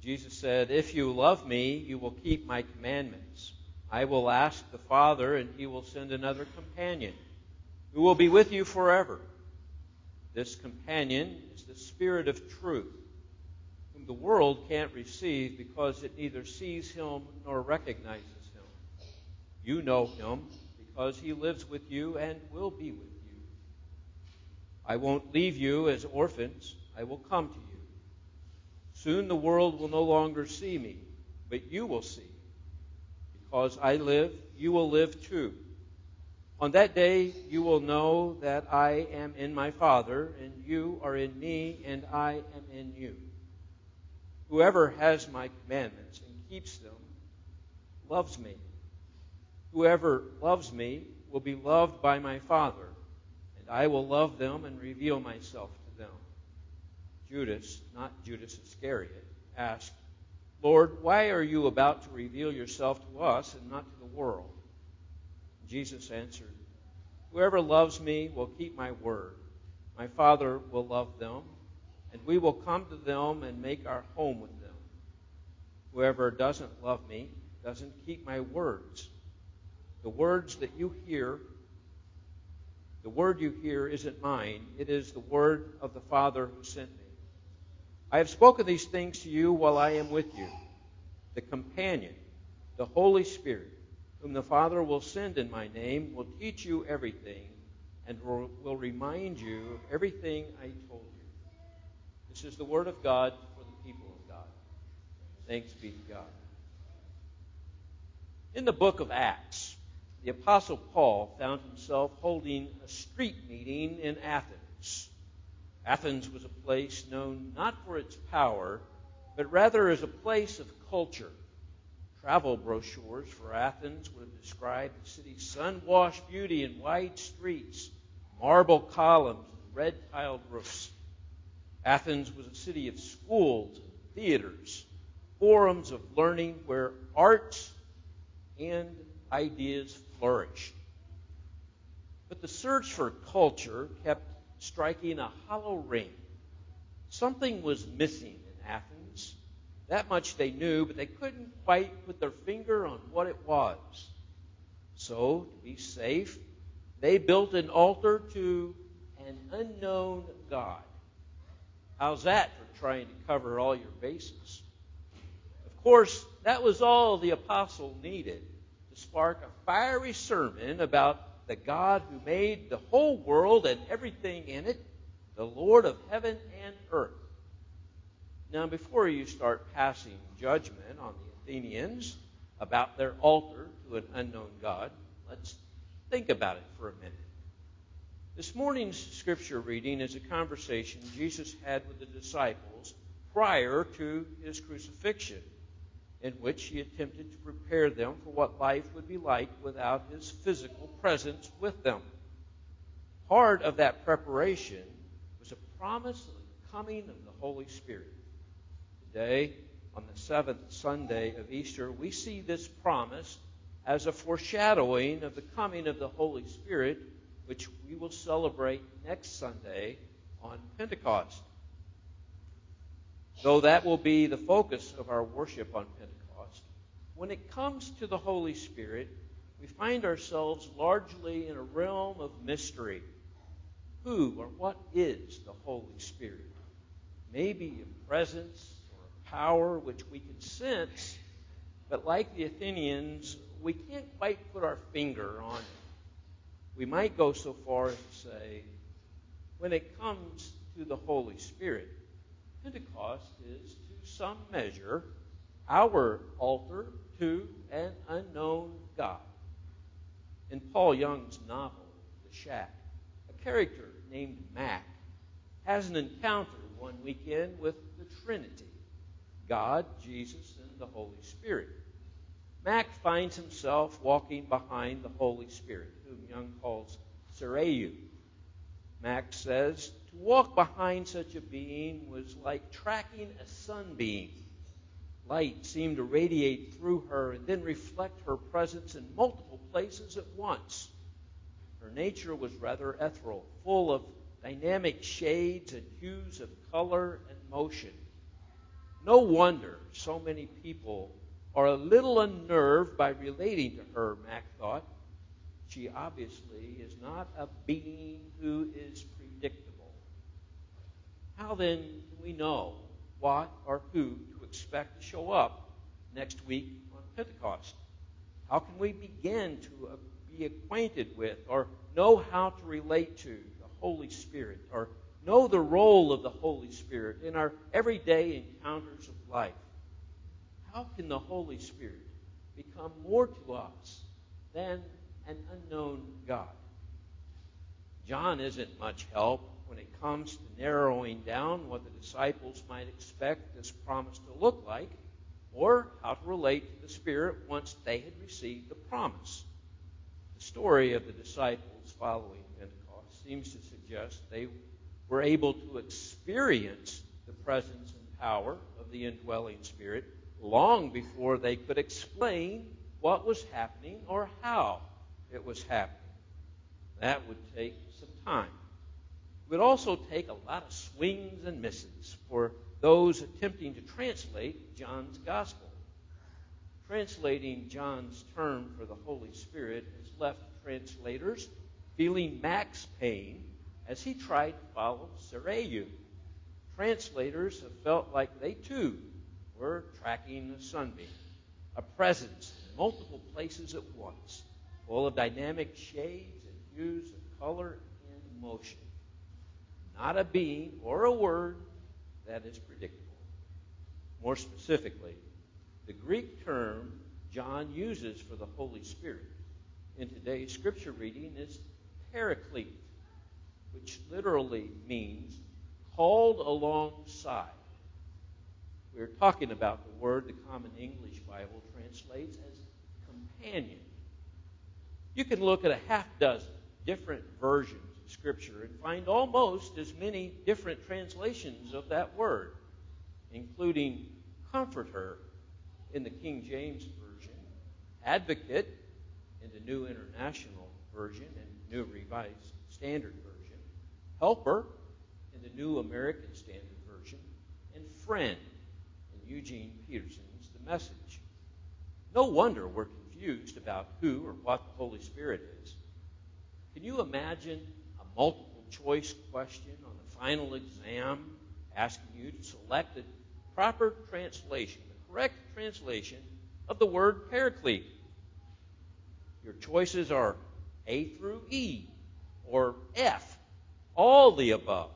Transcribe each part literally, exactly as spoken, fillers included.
Jesus said, "If you love me, you will keep my commandments. I will ask the Father, and he will send another companion who will be with you forever. This companion is the Spirit of truth, whom the world can't receive because it neither sees him nor recognizes him. You know him because he lives with you and will be with you. I won't leave you as orphans. I will come to you. Soon the world will no longer see me, but you will see. Because I live, you will live too. On that day you will know that I am in my Father, and you are in me, and I am in you. Whoever has my commandments and keeps them loves me. Whoever loves me will be loved by my Father, and I will love them and reveal myself to them." Judas, not Judas Iscariot, asked, "Lord, why are you about to reveal yourself to us and not to the world?" Jesus answered, "Whoever loves me will keep my word. My Father will love them, and we will come to them and make our home with them. Whoever doesn't love me doesn't keep my words. The words that you hear, the word you hear isn't mine. It is the word of the Father who sent me. I have spoken these things to you while I am with you. The companion, the Holy Spirit, whom the Father will send in my name, will teach you everything and will remind you of everything I told you." This is the word of God for the people of God. Thanks be to God. In the book of Acts, the Apostle Paul found himself holding a street meeting in Athens. Athens was a place known not for its power, but rather as a place of culture. Travel brochures for Athens would have described the city's sun-washed beauty and wide streets, marble columns, and red-tiled roofs. Athens was a city of schools and theaters, forums of learning where arts and ideas flourished. But the search for culture kept striking a hollow ring. Something was missing in Athens. That much they knew, but they couldn't quite put their finger on what it was. So, to be safe, they built an altar to an unknown God. How's that for trying to cover all your bases? Of course, that was all the apostle needed to spark a fiery sermon about the God who made the whole world and everything in it, the Lord of heaven and earth. Now, before you start passing judgment on the Athenians about their altar to an unknown God, let's think about it for a minute. This morning's scripture reading is a conversation Jesus had with the disciples prior to his crucifixion, in which he attempted to prepare them for what life would be like without his physical presence with them. Part of that preparation was a promise of the coming of the Holy Spirit. Today, on the seventh Sunday of Easter, we see this promise as a foreshadowing of the coming of the Holy Spirit, which we will celebrate next Sunday on Pentecost. Though that will be the focus of our worship on Pentecost, when it comes to the Holy Spirit, we find ourselves largely in a realm of mystery. Who or what is the Holy Spirit? Maybe a presence or a power which we can sense, but like the Athenians, we can't quite put our finger on it. We might go so far as to say, when it comes to the Holy Spirit, Pentecost is, to some measure, our altar to an unknown God. In Paul Young's novel, The Shack, a character named Mac has an encounter one weekend with the Trinity, God, Jesus, and the Holy Spirit. Mac finds himself walking behind the Holy Spirit, whom Young calls Sireu. Mac says, to walk behind such a being was like tracking a sunbeam. Light seemed to radiate through her and then reflect her presence in multiple places at once. Her nature was rather ethereal, full of dynamic shades and hues of color and motion. No wonder so many people are a little unnerved by relating to her, Mack thought. She obviously is not a being who is predictable. How then can we know what or who to expect to show up next week on Pentecost? How can we begin to uh, be acquainted with or know how to relate to the Holy Spirit or know the role of the Holy Spirit in our everyday encounters of life? How can the Holy Spirit become more to us than an unknown God? John isn't much help when it comes to narrowing down what the disciples might expect this promise to look like, or how to relate to the Spirit once they had received the promise. The story of the disciples following Pentecost seems to suggest they were able to experience the presence and power of the indwelling Spirit long before they could explain what was happening or how it was happening. That would take some time. It would also take a lot of swings and misses for those attempting to translate John's Gospel. Translating John's term for the Holy Spirit has left translators feeling Mack's pain as he tried to follow Sareu. Translators have felt like they too were tracking a sunbeam, a presence in multiple places at once, full of dynamic shades and hues of color and motion. Not a being or a word that is predictable. More specifically, the Greek term John uses for the Holy Spirit in today's scripture reading is paraclete, which literally means called alongside. We're talking about the word the Common English Bible translates as companion. You can look at a half dozen different versions of Scripture and find almost as many different translations of that word, including comforter in the King James Version, advocate in the New International Version and New Revised Standard Version, helper in the New American Standard Version, and friend in Eugene Peterson's The Message. No wonder we're confused about who or what the Holy Spirit is. Can you imagine a multiple choice question on the final exam asking you to select the proper translation, the correct translation of the word paraclete? Your choices are A through E or F, all the above.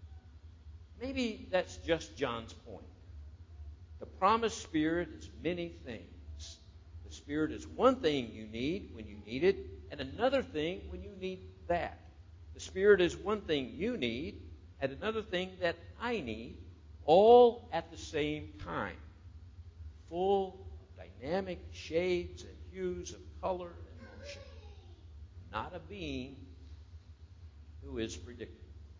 Maybe that's just John's point. The promised Spirit is many things. The Spirit is one thing you need when you need it, and another thing when you need that. The Spirit is one thing you need, and another thing that I need, all at the same time. Full of dynamic shades and hues of color and motion. Not a being who is predictable.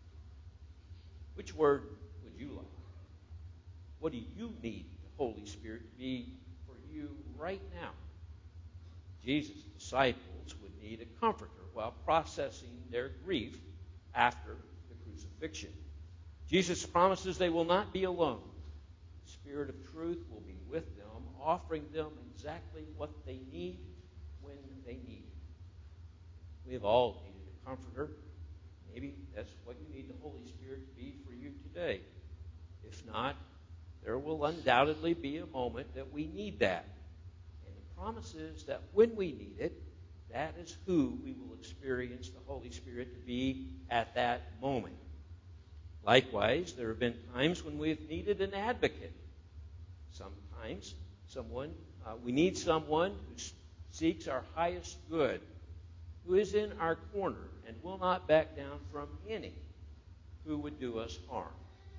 Which word would you like? What do you need the Holy Spirit to be for you right now? Jesus' disciples would need a comforter while processing their grief after the crucifixion. Jesus promises they will not be alone. The Spirit of truth will be with them, offering them exactly what they need when they need it. We have all needed a comforter. Maybe that's what you need the Holy Spirit to be for you today. If not, there will undoubtedly be a moment that we need that. And the promise is that when we need it, that is who we will experience the Holy Spirit to be at that moment. Likewise, there have been times when we've needed an advocate. Sometimes someone uh, we need someone who seeks our highest good, who is in our corner and will not back down from any who would do us harm.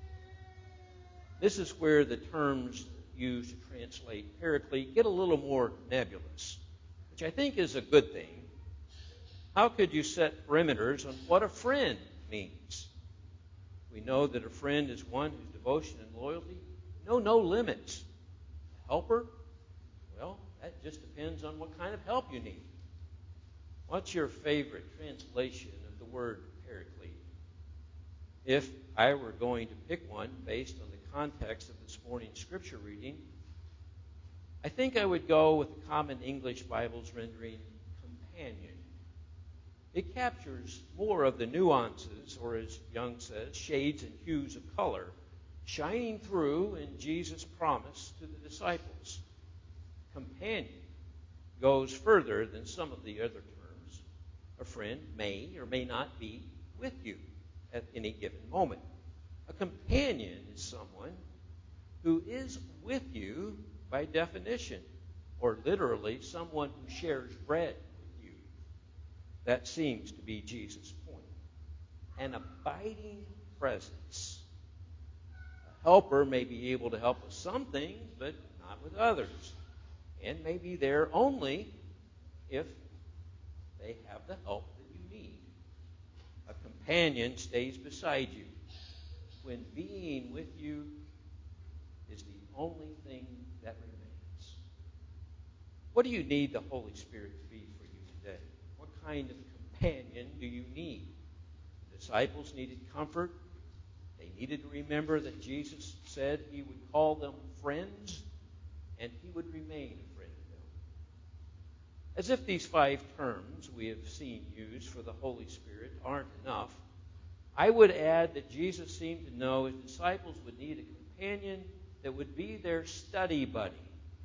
This is where the terms used to translate paraclete get a little more nebulous, which I think is a good thing. How could you set perimeters on what a friend means? We know that a friend is one whose devotion and loyalty know no limits. A helper? Well, that just depends on what kind of help you need. What's your favorite translation of the word paraclete? If I were going to pick one based on the context of this morning's scripture reading, I think I would go with the Common English Bible's rendering companion. It captures more of the nuances, or as Young says, shades and hues of color, shining through in Jesus' promise to the disciples. Companion goes further than some of the other terms. A friend may or may not be with you at any given moment. A companion is someone who is with you by definition, or literally someone who shares bread with you. That seems to be Jesus' point. An abiding presence. A helper may be able to help with some things, but not with others, and may be there only if they have the help that you need. A companion stays beside you when being with you is the only thing that remains. What do you need the Holy Spirit to be for you today? What kind of companion do you need? The disciples needed comfort. They needed to remember that Jesus said he would call them friends, and he would remain a friend to them. As if these five terms we have seen used for the Holy Spirit aren't enough, I would add that Jesus seemed to know his disciples would need a companion that would be their study buddy.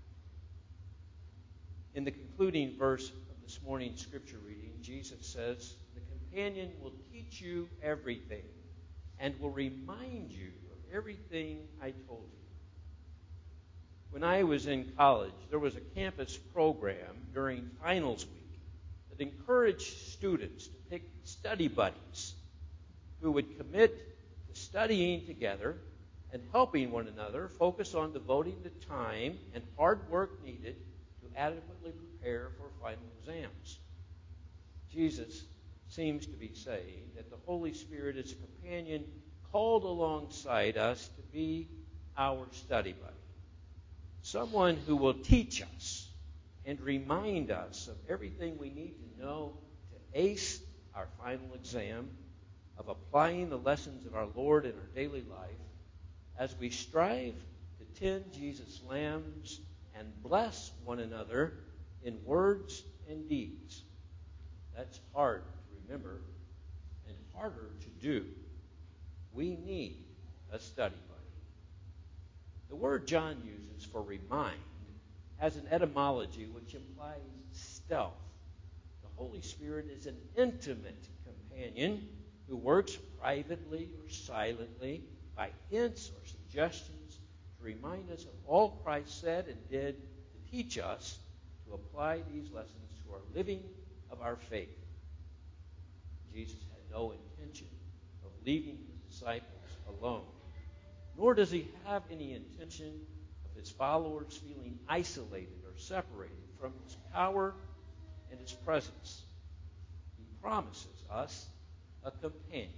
In the concluding verse of this morning's scripture reading, Jesus says, "The companion will teach you everything and will remind you of everything I told you." When I was in college, there was a campus program during finals week that encouraged students to pick study buddies who would commit to studying together and helping one another focus on devoting the time and hard work needed to adequately prepare for final exams. Jesus seems to be saying that the Holy Spirit is a companion called alongside us to be our study buddy. Someone who will teach us and remind us of everything we need to know to ace our final exam, of applying the lessons of our Lord in our daily life as we strive to tend Jesus' lambs and bless one another in words and deeds. That's hard to remember and harder to do. We need a study buddy. The word John uses for remind has an etymology which implies stealth. The Holy Spirit is an intimate companion who works privately or silently by hints or suggestions to remind us of all Christ said and did to teach us to apply these lessons to our living of our faith. Jesus had no intention of leaving his disciples alone, nor does he have any intention of his followers feeling isolated or separated from his power and his presence. He promises us a companion.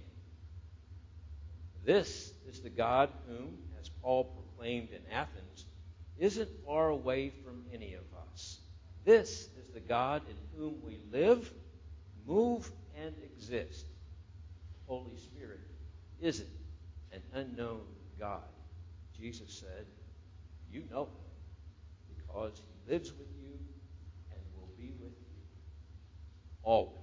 This is the God whom, as Paul proclaimed in Athens, isn't far away from any of us. This is the God in whom we live, move, and exist. The Holy Spirit isn't an unknown God. Jesus said, "You know him because he lives with you and will be with you always."